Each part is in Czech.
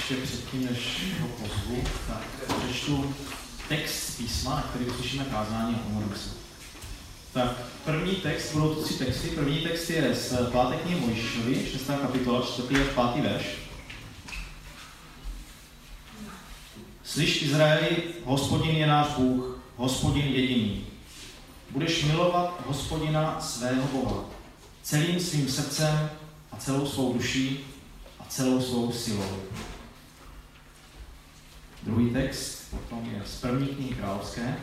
ještě předtím, než ho pozvu, tak přečtu text z písma, na který uslyšíme kázání a omluvím se. Tak první text, budou to 3 texty. První text je z 5. knihy Mojžíšovi, 6. kapitola, 4. až 5. verš. Slyš, Izraeli, Hospodin je náš Bůh, Hospodin jediný. Budeš milovat Hospodina svého Boha celým svým srdcem a celou svou duší a celou svou silou. Druhý text potom je z 1. knihy Královské.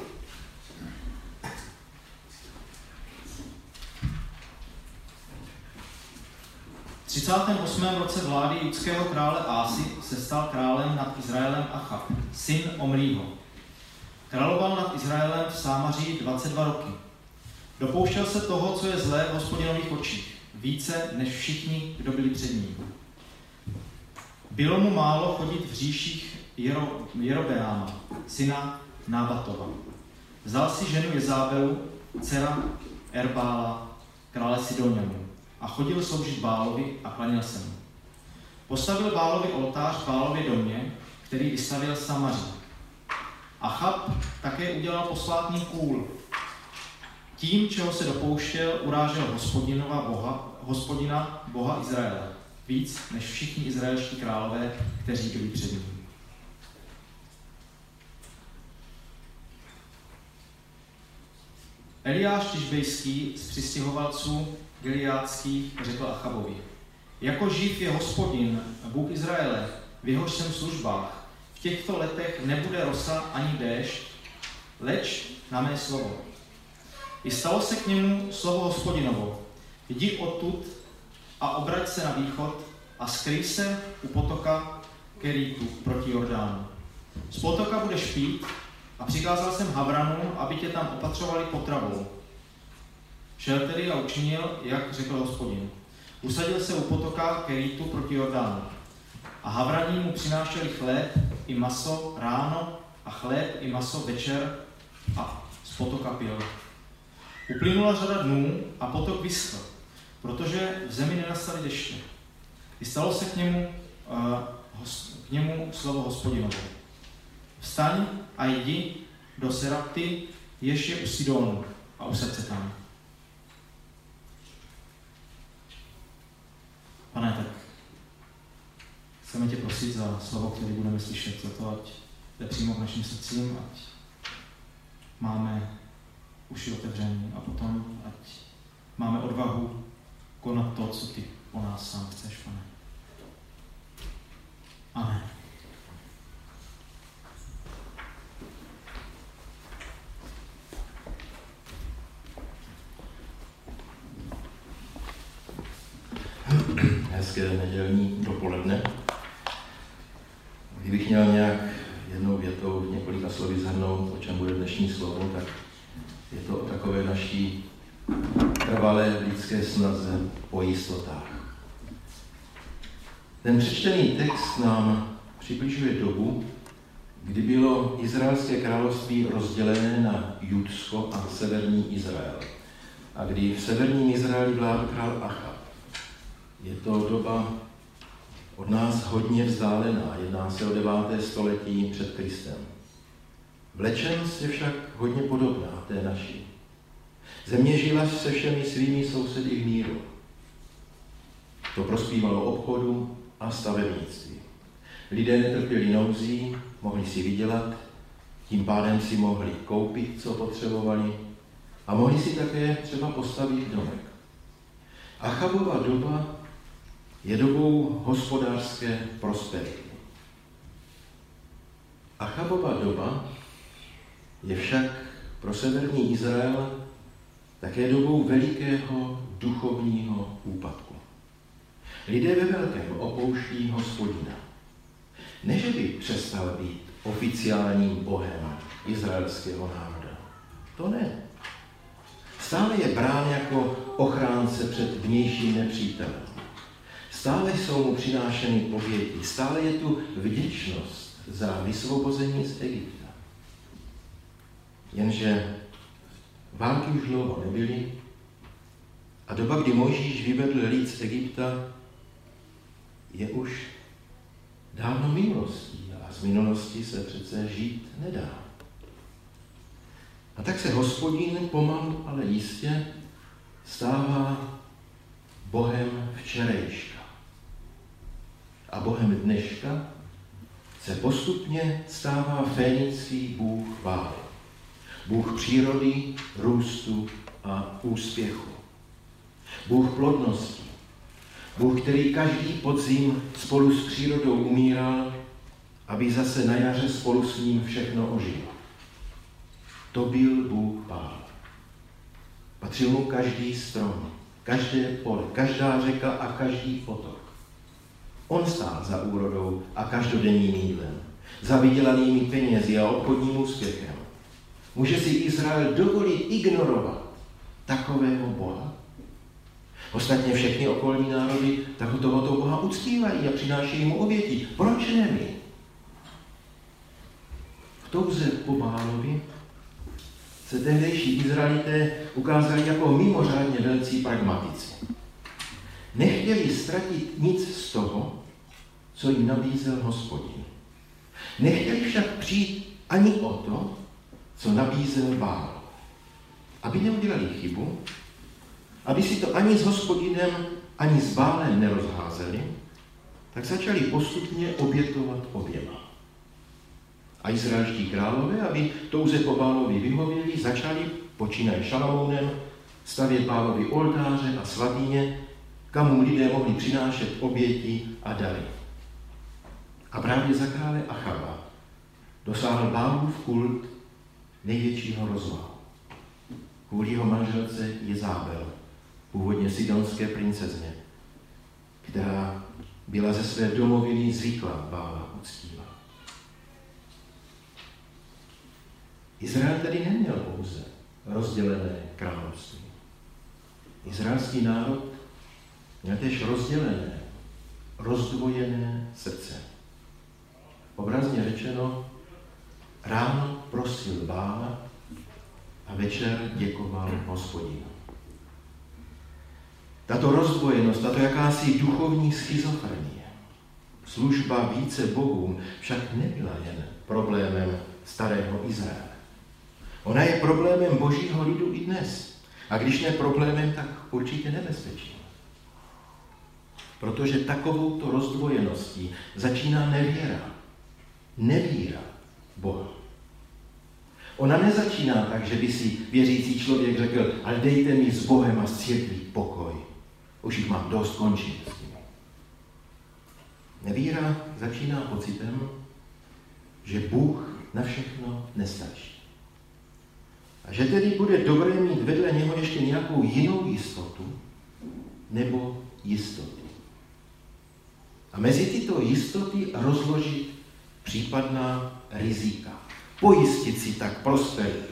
V 38. roce vlády judského krále Ásy se stal králem nad Izraelem Achab, syn Omrího. Královal nad Izraelem v Sámaří 22 roky. Dopouštěl se toho, co je zlé v Hospodinových očích, více než všichni, kdo byli před ním. Bylo mu málo chodit v říších Jerobeáma, syna Nábatova. Vzal si ženu Jezábelu, dcera Erbála, krále Sidonianů, a chodil sloužit Bálovi a klanil se mu. Postavil Bálovi oltář v Bálově domě, který vystavěl Samaří. Achab také udělal posvátný kůl. Tím, čeho se dopouštěl, urážel Hospodina, Boha Izraele, víc než všichni izraelští králové, kteří byli před ním. Eliáš Tišbejský z přistěhovalců Gileádských řekl Achabovi: Jako živ je Hospodin, Bůh Izraele, v jehož jsem službách, v těchto letech nebude rosa ani déšť, leč na mé slovo. I stalo se k němu slovo Hospodinovo: Jdi odtud a obrať se na východ a skryj se u potoka Kerítu proti Jordánu. Z potoka budeš pít a přikázal jsem Havranům, aby tě tam opatřovali potravou. Šel tedy a učinil, jak řekl Hospodin. Usadil se u potoka Kerítu proti Jordánu. A Havraní mu přinášeli chléb i maso ráno a chléb i maso večer a z potoka pil. Uplynula řada dnů a potok vyschl, protože v zemi nenastaly deště. I stalo se k němu slovo Hospodinovo: Vstaň a jdi do Serapty, jež je u Sidonu, a usaď se tam. Pane, tak chceme tě prosit za slovo, které budeme slyšet, za to, ať jde přímo k našim srdcím, ať máme uši otevření a potom, ať máme odvahu konat to, co ty po nás sám chceš, Pane. Amen. Hezké nedělní dopoledne. Kdybych měl nějak jednou větou, několika slovy shrnout, o čem bude dnešní slovo, tak je to o takové naší trvalé lidské snaze po jistotách. Ten přečtený text nám přibližuje dobu, kdy bylo Izraelské království rozdělené na Judsko a severní Izrael. A kdy v severním Izraeli vládl král Achab. Je to doba od nás hodně vzdálená, jedná se o 9. století před Kristem. Vlečenst je však hodně podobná té naší. Země žila se všemi svými sousedy v míru. To prospívalo obchodu a stavebnictví. Lidé netrpěli nouzí, mohli si vydělat, tím pádem si mohli koupit, co potřebovali, a mohli si také třeba postavit domek. Achabova doba je dobou hospodářské prosperity. Achabova doba je však pro severní Izrael také dobou velikého duchovního úpadku. Lidé ve velkém opouští Hospodina. Ne, že by přestal být oficiálním bohem izraelského národa. To ne. Stále je brán jako ochránce před vnějším nepřítelem. Stále jsou mu přinášeny pověti. Stále je tu vděčnost za vysvobození z Egypta. Jenže války už dlouho nebyly a doba, kdy Mojžíš vyvedl lid z Egypta, je už dávno minulostí a z minulosti se přece žít nedá. A tak se Hospodin pomalu, ale jistě stává Bohem včerejška. A Bohem dneška se postupně stává fénický Bůh vály. Bůh přírody, růstu a úspěchu. Bůh plodnosti. Bůh, který každý podzim spolu s přírodou umíral, aby zase na jaře spolu s ním všechno ožilo. To byl Bůh Pán. Patřil mu každý strom, každé pole, každá řeka a každý potok. On stál za úrodou a každodenním jídlem, za vydělanými penězi a obchodním úspěchem. Může si Izrael dovolit ignorovat takového Boha? Ostatně všechny okolní národy tohoto Boha uctívají a přinášejí mu oběti. Proč ne my? V touze po Bálovi se tehdejší Izraelité ukázali jako mimořádně velcí pragmatici. Nechtěli ztratit nic z toho, co jim nabízel Hospodin. Nechtěli však přijít ani o to, co nabízel Bál. Aby neudělali chybu, aby si to ani s Hospodinem, ani s Bálem nerozházeli, tak začali postupně obětovat oběma. A izraelští králové, aby touze po Bálovi vyhověli, začali, počínaje Šalamounem, stavět Bálovi oltáře a svatyně, kam lidé mohli přinášet oběti a dary. A právě za krále Achaba dosáhl Bálův kult největšího rozmachu. Kvůli jeho manželce Jezábel, původně sidonské princezně, která byla ze své domoviny zvyklá Bála uctívat. Izrael tedy neměl pouze rozdělené království. Izraelský národ měl též rozdělené, rozdvojené srdce. Obrazně řečeno, ráno prosil Bála a večer děkoval Hospodinu. Tato rozdvojenost, tato jakási duchovní schizofrenie, služba více bohům však nebyla jen problémem starého Izraele. Ona je problémem božího lidu i dnes. A když ne problémem, tak určitě nebezpečím. Protože takovouto rozdvojeností začíná nevíra. Nevíra Boha. Ona nezačíná tak, že by si věřící člověk řekl, ale dejte mi s Bohem a s církví pokoj. Už jich mám dost, končím s tím. Nevíra začíná pocitem, že Bůh na všechno nestačí. A že tedy bude dobré mít vedle něho ještě nějakou jinou jistotu nebo jistotu. A mezi tyto jistoty rozložit případná rizika. Pojistit si tak prosperitu.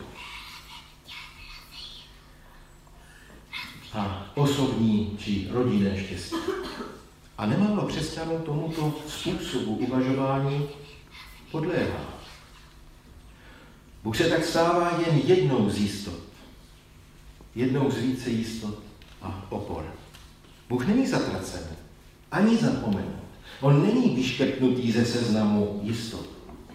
A osobní či rodinné štěstí. A nemálo křesťanů tomuto způsobu uvažování podléhá. Bůh se tak stává jen jednou z jistot. Jednou z více jistot a opor. Bůh není zatracen, ani zapomenut. On není vyškrtnutý ze seznamu jistot.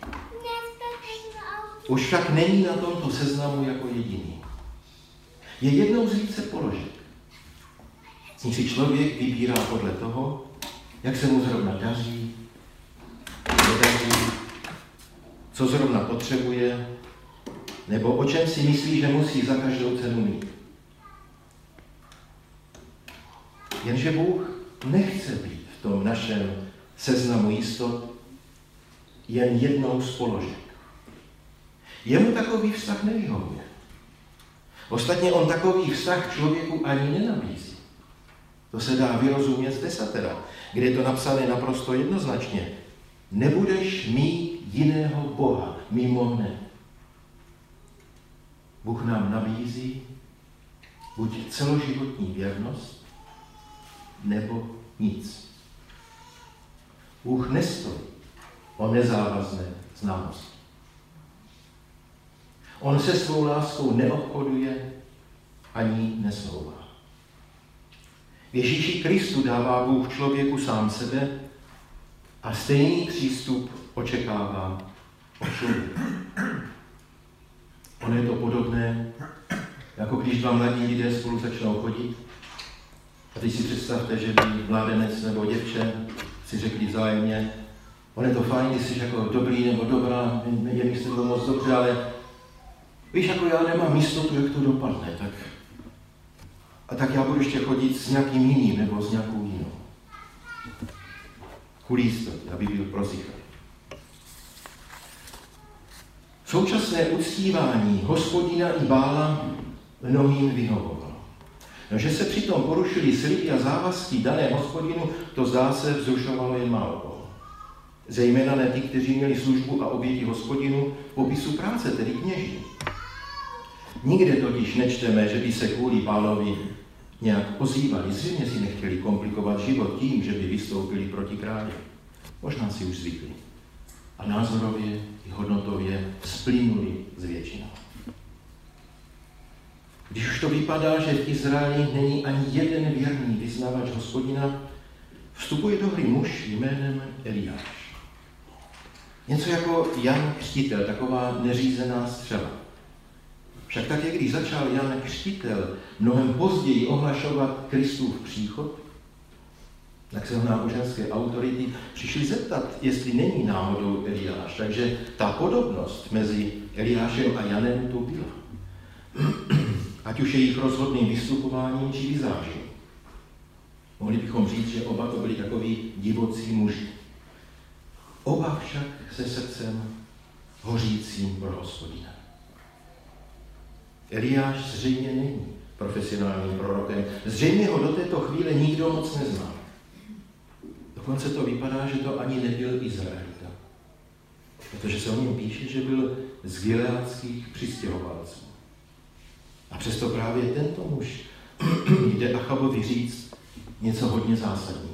Už však není na tomto seznamu jako jediný. Je jednou z více položek. Z nich si člověk vybírá podle toho, jak se mu zrovna daří, nedaří, co zrovna potřebuje, nebo o čem si myslí, že musí za každou cenu mít. Jenže Bůh nechce být v tom našem seznamu jistot jen jednou z položek. Jemu takový vztah nevyhovuje. Ostatně on takový vztah člověku ani nenabízí. To se dá vyrozumět z desatera, kde je to napsané naprosto jednoznačně. Nebudeš mít jiného Boha mimo mne. Bůh nám nabízí buď celoživotní věrnost, nebo nic. Bůh nestojí o nezávazné známosti. On se svou láskou neobchoduje ani neslouvá. V Ježíši Kristu dává Bůh člověku sám sebe, A stejný přístup očekává od člověka. Ono je to podobné, jako když dva mladí lidé spolu začnou chodit. A teď si představte, že by mládenec nebo děvče si řekli vzájemně, on je to fajn, ty jsi jako dobrý nebo dobrá, je mi s tebou moc dobře, ale víš, jako já nemám jistotu, jak to dopadne, tak já budu ještě chodit s nějakým jiným nebo s nějakou jinou. Kvůli jistotě, aby byl prosychaný. Současné uctívání Hospodina i Bála mnohým vyhovovalo. No, že se přitom porušili sliby a závazky dané Hospodinu, to zdá se vzrušovalo jen málo. Zejména ne ty, kteří měli službu a oběti Hospodinu v popisu práce, tedy kněží. Nikde totiž nečteme, že by se kvůli Bálovi nějak ozývali. Zřejmě si nechtěli komplikovat život tím, že by vystoupili proti králi. Možná si už zvykli. A názorově i hodnotově splynuli s většinou. Když už to vypadá, že v Izraeli není ani jeden věrný vyznavač Hospodina, vstupuje do hry muž jménem Eliáš. Něco jako Jan Křtitel, taková neřízená střela. Však také, když začal Jan Křtitel mnohem později ohlašovat Kristův příchod, tak se ho náboženské autority přišli zeptat, jestli není náhodou Eliáš. Takže ta podobnost mezi Eliášem a Janem tu byla. Ať už jejich rozhodným vystupováním či vizáží. Mohli bychom říct, že oba to byli takoví divocí muži. Oba však se srdcem hořícím pro Hospodina. Eliáš zřejmě není profesionálním prorokem. Zřejmě ho do této chvíle nikdo moc neznal. Dokonce to vypadá, že to ani nebyl Izraelita. Protože se o něm píše, že byl z gileádských přistěhovalců. A přesto právě tento muž jde Achabovi říct něco hodně zásadního.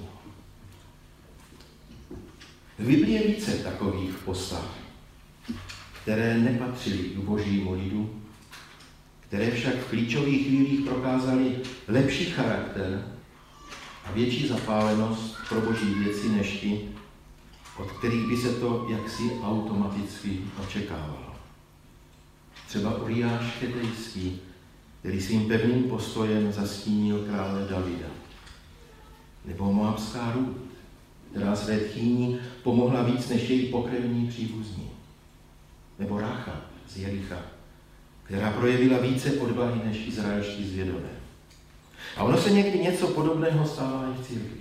V Biblii je více takových postav, které nepatřily k božímu lidu, které však v klíčových chvílích prokázaly lepší charakter a větší zapálenost pro boží věci než ti, od kterých by se to jaksi automaticky očekávalo. Třeba Uriáš Chetejský, který svým pevným postojem zastínil krále Davida. Nebo moabská Rút, která své tchýni pomohla víc než její pokrevní příbuzní. Nebo Ráchab z Jericha, která projevila více odvahy než izraelští zvědové. A ono se někdy něco podobného stává i v církvi.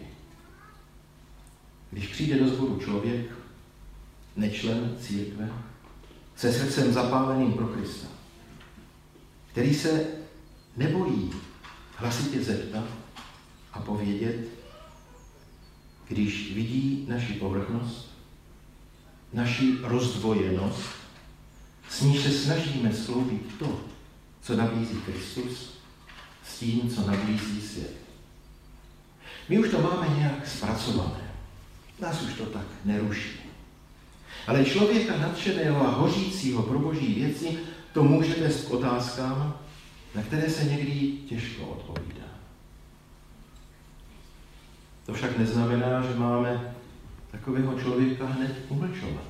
Když přijde do sboru člověk, nečlen církve, se srdcem zapáleným pro Krista, který se nebojí hlasitě zeptat a povědět, když vidí naši povrchnost, naši rozdvojenost, s níž se snažíme skloubit to, co nabízí Kristus, s tím, co nabízí svět. My už to máme nějak zpracované. Nás už to tak neruší. Ale člověka nadšeného a hořícího pro boží věci to může vést k otázkám, na které se někdy těžko odpovídá. To však neznamená, že máme takového člověka hned umlčovat.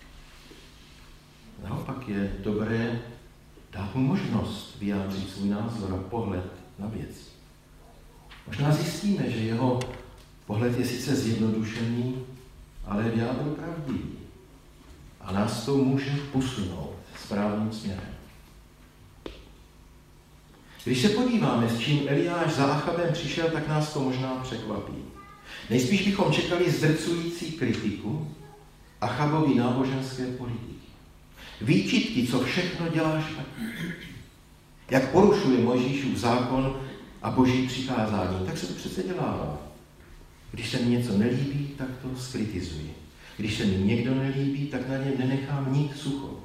Naopak je dobré dát mu možnost vyjádřit svůj názor a pohled na věc. Možná zjistíme, že jeho pohled je sice zjednodušený, ale v jádru pravdivý. A nás to může posunout správným směrem. Když se podíváme, s čím Eliáš za Achabem přišel, tak nás to možná překvapí. Nejspíš bychom čekali zdrcující kritiku Achabovy náboženské politiky. Výčitky, co všechno dělá špatně. Jak porušuje Mojžíšův zákon a boží přikázání. Tak se to přece dělá. Když se mi něco nelíbí, tak to zkritizuji. Když se mi někdo nelíbí, tak na něm nenechám nit suchou.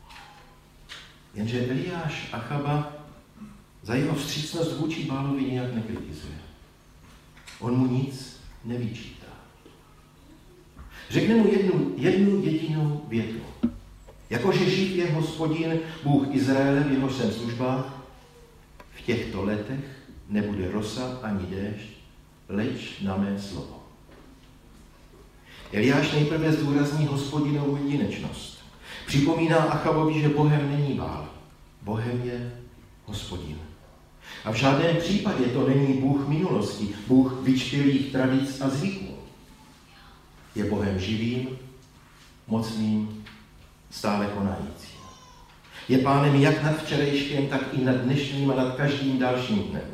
Jenže Eliáš Achaba za jeho vstřícnost vůči Bálovi nijak nekritizuje. On mu nic nevyčítá. Řekne mu jednu jedinou větu. Jakože živ je Hospodin, Bůh Izraele v jeho službách, v těchto letech nebude rosa ani déšť, leč na mé slovo. Eliáš nejprve zdůrazní Hospodinovu jedinečnost. Připomíná Achabovi, že Bohem není Bál. Bohem je Hospodin. A v žádném případě to není Bůh minulosti, Bůh vyčpělých tradic a zvyků. Je Bohem živým, mocným, stále konajícím. Je pánem jak nad včerejškem, tak i nad dnešním a nad každým dalším dnem.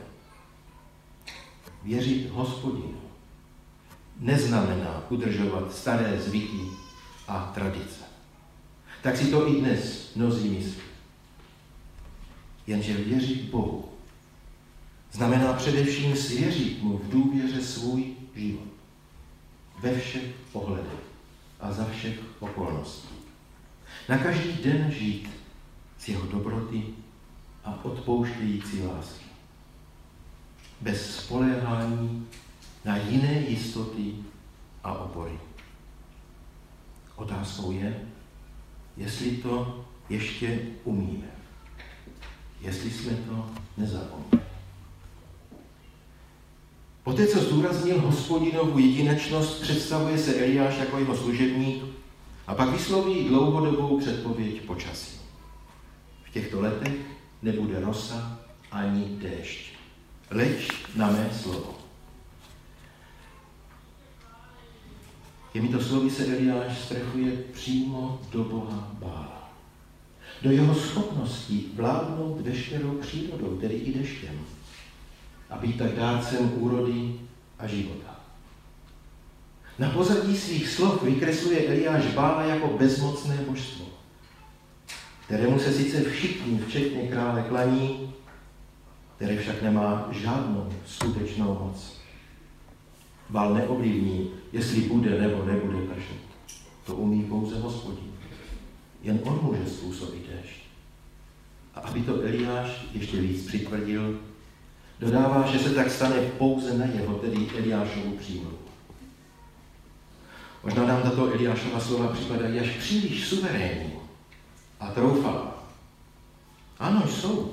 Věřit Hospodinu neznamená udržovat staré zvyky a tradice. Tak si to i dnes mnozí myslí. Jenže věřit Bohu znamená především svěřit mu v důvěře svůj život. Ve všech ohledech a za všech okolností. Na každý den žít z jeho dobroty a odpouštějící lásky. Bez spoléhání na jiné jistoty a opory. Otázkou je, jestli to ještě umíme. Jestli jsme to nezapomněli. Poté, co zdůraznil Hospodinovu jedinečnost, představuje se Eliáš jako jeho služebník a pak vysloví dlouhodobou předpověď počasí. V těchto letech nebude rosa ani déšť. Leč na mé slovo. Těmito slovy se Eliáš strefuje přímo do Boha Bála. Do jeho schopnosti vládnout veškerou přírodou, tedy i deštěm. A být tak dárcem úrody a života. Na pozadí svých slov vykresluje Eliáš Bála jako bezmocné božstvo, kterému se sice všichni, včetně krále, klaní, které však nemá žádnou skutečnou moc. Bál neovlivní, jestli bude nebo nebude pršet. To umí pouze Hospodin. Jen on může způsobit déšť. A aby to Eliáš ještě víc přitvrdil, dodává, že se tak stane pouze na jeho, tedy Eliášovu přímluvu. Možná nám tato Eliášova slova připadají až příliš suverénní a troufalá. Ano, jsou.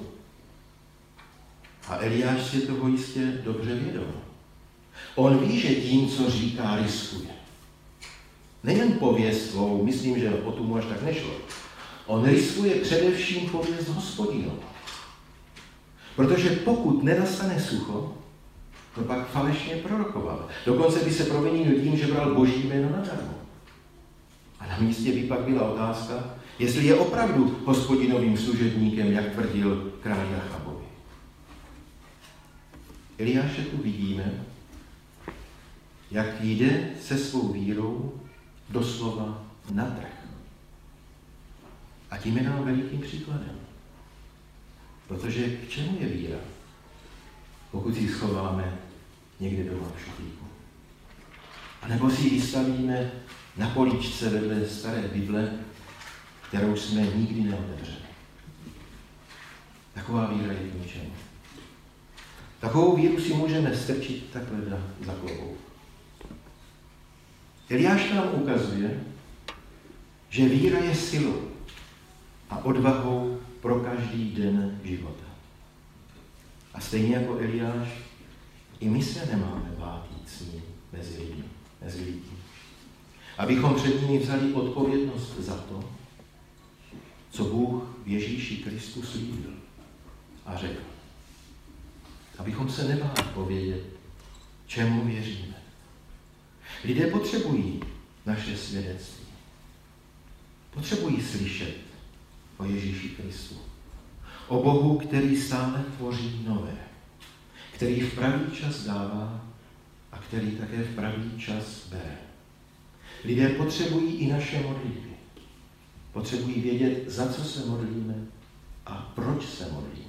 A Eliáš si toho jistě dobře vědom. On ví, že tím, co říká, riskuje. Nejen pověst svou, myslím, že o tu mu až tak nešlo. On riskuje především pověst Hospodinovu. Protože pokud nenastane sucho, to pak falešně prorokoval. Dokonce by se provinil tím, že bral Boží jméno nadarmo. A na místě by pak byla otázka, jestli je opravdu Hospodinovým služebníkem, jak tvrdil král Achabovi. Eliáše tu vidíme, jak jde se svou vírou doslova na trh. A tím je nám velikým příkladem. Protože k čemu je víra, pokud si ji schováme někde doma v šuplíku? A nebo si ji vystavíme na políčce vedle staré Bible, kterou jsme nikdy neotevřeli. Taková víra je k ničemu. Takovou víru si můžeme strčit takhle za klobouk. Eliáš nám ukazuje, že víra je silou a odvahou pro každý den života. A stejně jako Eliáš, i my se nemáme bát jít s ním mezi lidi. Abychom před nimi vzali odpovědnost za to, co Bůh v Ježíši Kristu slíbil a řekl. Abychom se nebáli povědět, čemu věříme. Lidé potřebují naše svědectví. Potřebují slyšet o Ježíši Kristu. O Bohu, který stále tvoří nové. Který v pravý čas dává a který také v pravý čas bere. Lidé potřebují i naše modlitby. Potřebují vědět, za co se modlíme a proč se modlíme.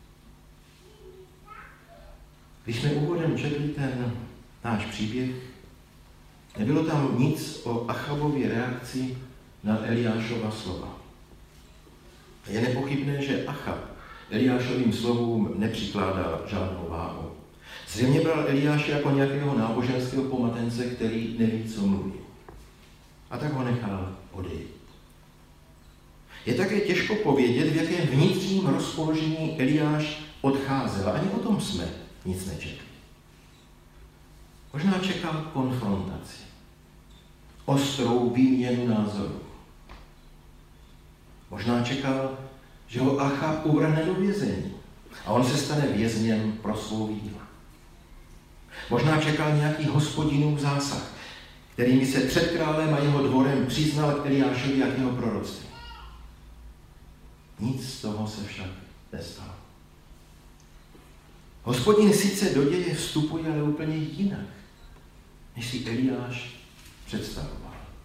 Když jsme úvodem četli ten náš příběh, nebylo tam nic o Achabově reakci na Eliášova slova. Je nepochybné, že Achab Eliášovým slovům nepřikládal žádnou váhu. Zřejmě bral Eliáše jako nějakého náboženského pomatence, který neví, co mluví. A tak ho nechal odejít. Je také těžko povědět, v jakém vnitřním rozpoložení Eliáš odcházel. Ani o tom jsme nic nečetli. Možná čekal konfrontaci. ostrou výměnu názorů. Možná čekal, že ho Achab uvrhne do vězení a on se stane vězněm pro svou víru. Možná čekal nějaký hospodinův zásah, kterými se před králem a jeho dvorem přiznal k Eliášovi a k jeho proroctví. Nic z toho se však nestalo. Hospodin sice do děje vstupuje, ale úplně jinak, než si Eliáš představoval.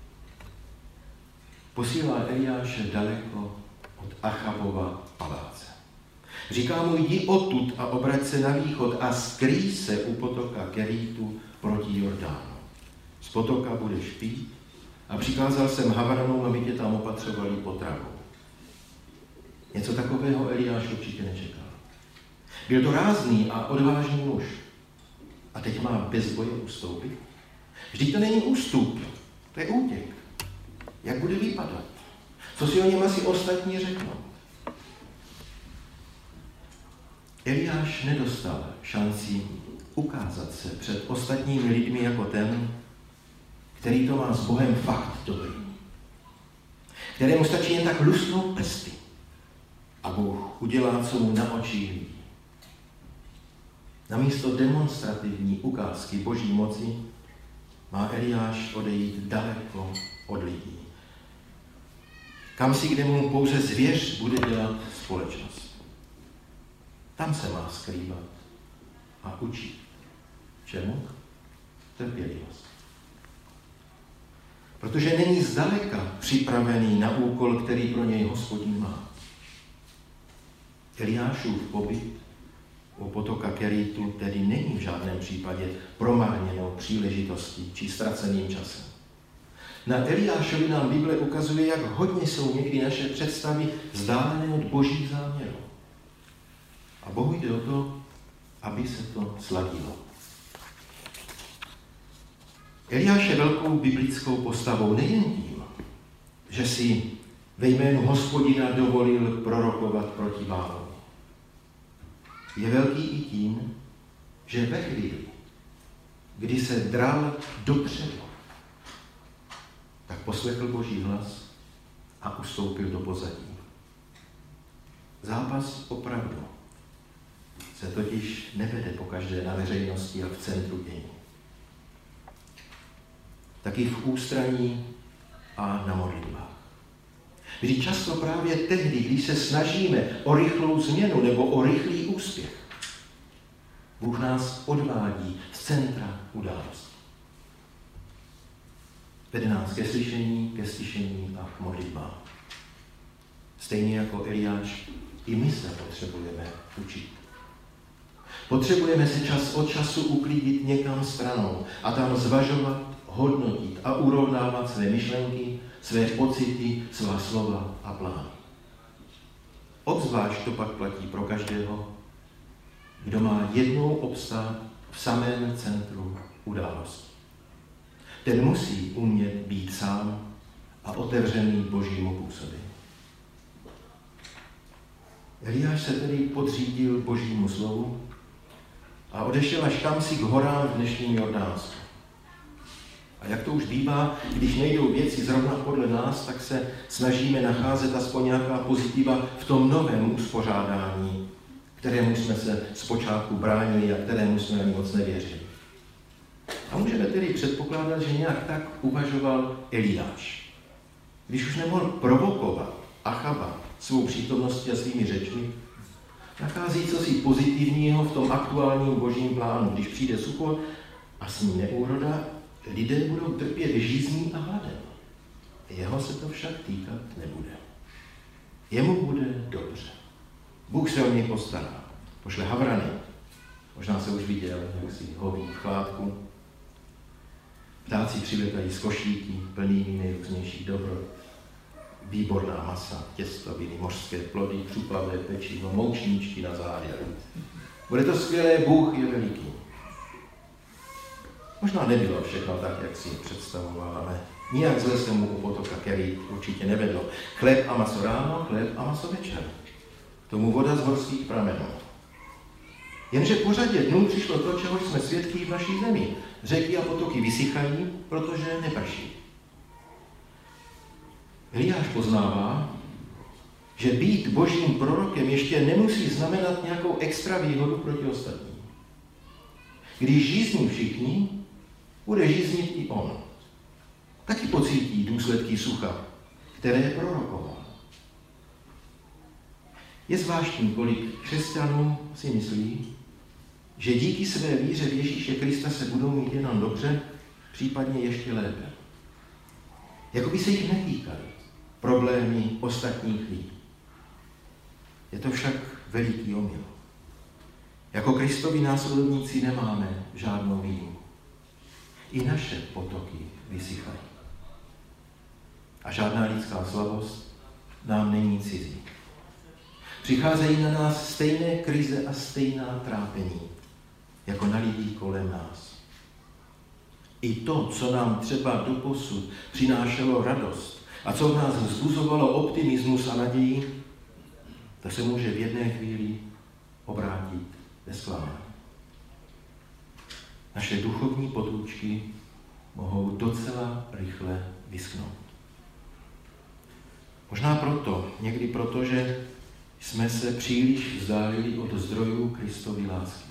Posílá Eliáše daleko od Achabova paláce. Říká mu, jdi odtud a obrať se na východ a skrýj se u potoka Kerítu proti Jordánu. Z potoka budeš pít a přikázal jsem Havranům, aby tě tam opatřovali potravou. Něco takového Eliáš určitě nečekal. Byl to rázný a odvážný muž. A teď má bez boje ustoupit? Vždyť to není ústup, to je útěk. Jak bude vypadat? Co si o něm asi ostatní řeknou? Eliáš nedostal šanci ukázat se před ostatními lidmi jako ten, který to má s Bohem fakt dobrý. Kterému stačí jen tak lusknout prsty a Bůh udělá, co mu na očích vidí. Namísto demonstrativní ukázky boží moci má Eliáš odejít daleko od lidí. Kam si, kde mu pouze zvěř bude dělat společnost. Tam se má skrývat a učit. Čemu? Trpělivost. Protože není zdaleka připravený na úkol, který pro něj Hospodin má. Eliášův pobyt u potoka Kerítu tedy není v žádném případě promarněnou příležitostí či ztraceným časem. Na Eliášovi nám Bible ukazuje, jak hodně jsou někdy naše představy vzdálené od božích záměrů. A Bohu jde o to, aby se to sladilo. Eliáš je velkou biblickou postavou nejen tím, že si ve jménu Hospodina dovolil prorokovat proti Bálovi. Je velký i tím, že ve chvíli, kdy se dral dopředu, tak poslechl Boží hlas a ustoupil do pozadí. Zápas opravdu se totiž nevede pokaždé na veřejnosti a v centru dění. Taky v ústraní a na modlitbách. Vždy často právě tehdy, když se snažíme o rychlou změnu nebo o rychlý úspěch, Bůh nás odvádí z centra události. Vede nás ke slyšení a k modlitbám. Stejně jako Eliáš, i my se potřebujeme učit. Potřebujeme se čas od času uklidit někam stranou a tam zvažovat, hodnotit a urovnávat své myšlenky, své pocity, svá slova a plány. Obzvlášť to pak platí pro každého, kdo má jednou obstát v samém centru události. Ten musí umět být sám a otevřený Božímu působení. Eliáš se tedy podřídil Božímu slovu a odešel až tam si k horám v dnešním Jordánsku. A jak to už bývá, když nejdou věci zrovna podle nás, tak se snažíme nacházet aspoň nějaká pozitiva v tom novém uspořádání, kterému jsme se zpočátku bránili a kterému jsme ani moc nevěřili. A můžeme tedy předpokládat, že nějak tak uvažoval Eliáš. Když už nemohl provokovat Achaba svou přítomností a svými řečmi, nachází cosi pozitivního v tom aktuálním božím plánu. Když přijde sucho a s ním neúroda, lidé budou trpět žízní a hladem. Jeho se to však týkat nebude. Jemu bude dobře. Bůh se o něj postará. Pošle havrany. Možná se už viděl, jak si hoví v chládku. Ptáci přiletají z košíky plnými nejrůznějších dobrot. Výborná masa, těstoviny, mořské plody, křupavé pečivo, moučníčky na závěr. Bude to skvělé, Bůh je veliký. Možná nebylo všechno tak, jak si představoval, ale nijak zle se mu u potoka Kerít určitě nevedlo. Chléb a maso ráno, chléb a maso večer. K tomu voda z horských pramenů. Jenže po řadě dnů přišlo to, čeho jsme svědky v naší zemi. Řeky a potoky vysychají, protože neprší. Eliáš poznává, že být božím prorokem ještě nemusí znamenat nějakou extra výhodu proti ostatním. Když žízní všichni, bude žíznit i on. Taky pocítí důsledky sucha, které prorokoval. Je zvláštní, kolik křesťanů si myslí, že díky své víře v Ježíše Krista se budou mít jenom dobře, případně ještě lépe. Jako by se jich netýkaly problémy ostatních lidí. Je to však veliký omyl. Jako Kristovi následovníci nemáme žádnou výjimku. I naše potoky vysychají. A žádná lidská slabost nám není cizí. Přicházejí na nás stejné krize a stejná trápení, jako na lidí kolem nás. I to, co nám třeba doposud přinášelo radost a co v nás vzbuzovalo optimismus a naději, to se může v jedné chvíli obrátit ve zklamání. Naše duchovní potůčky mohou docela rychle vyschnout. Možná proto, někdy proto, že jsme se příliš vzdálili od zdrojů Kristovy lásky.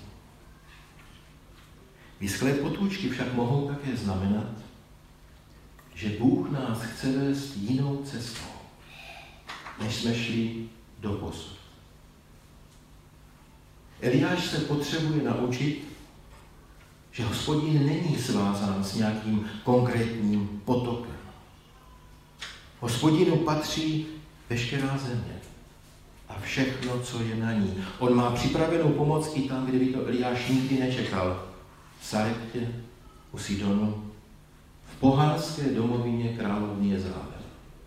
Vyschlé potůčky však mohou také znamenat, že Bůh nás chce vést jinou cestou, než jsme šli doposud. Eliáš se potřebuje naučit, že Hospodin není svázán s nějakým konkrétním potokem. Hospodinu patří veškerá země a všechno, co je na ní. On má připravenou pomoc i tam, kde by to Eliáš nikdy nečekal. V Sareptě, u Sidonu, v pohanské domovině královny Jezabel.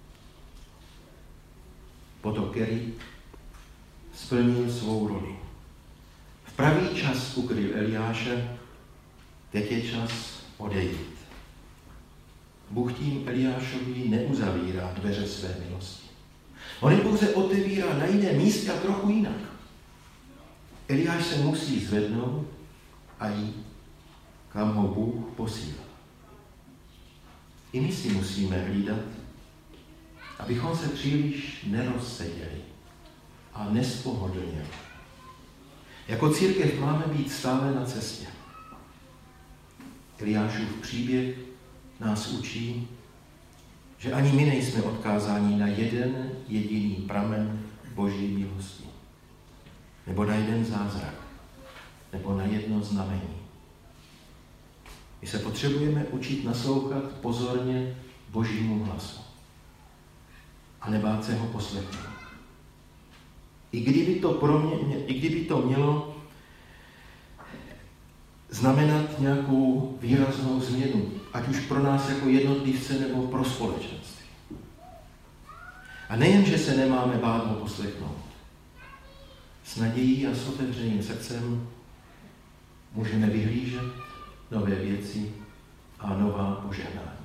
Potok Kerit splnil svou roli. V pravý čas ukryl Eliáše, teď je čas odejít. Bůh tím Eliášovi neuzavírá dveře své milosti. On je pouze otevírá na jiné místě a trochu jinak. Eliáš se musí zvednout a jít, kam ho Bůh posílá. I my si musíme hlídat, abychom se příliš nerozseděli a nespohodlněli. Jako církev máme být stále na cestě. Eliášův příběh nás učí, že ani my nejsme odkázáni na jeden jediný pramen Boží milosti, nebo na jeden zázrak, nebo na jedno znamení. My se potřebujeme učit naslouchat pozorně Božímu hlasu a nebát se ho poslechnout. I kdyby to mělo znamenat nějakou výraznou změnu, ať už pro nás jako jednotlivce nebo pro společenství. A nejen, že se nemáme bát ho poslechnout. S nadějí a s otevřeným srdcem můžeme vyhlížet nové věci a nová požehnání.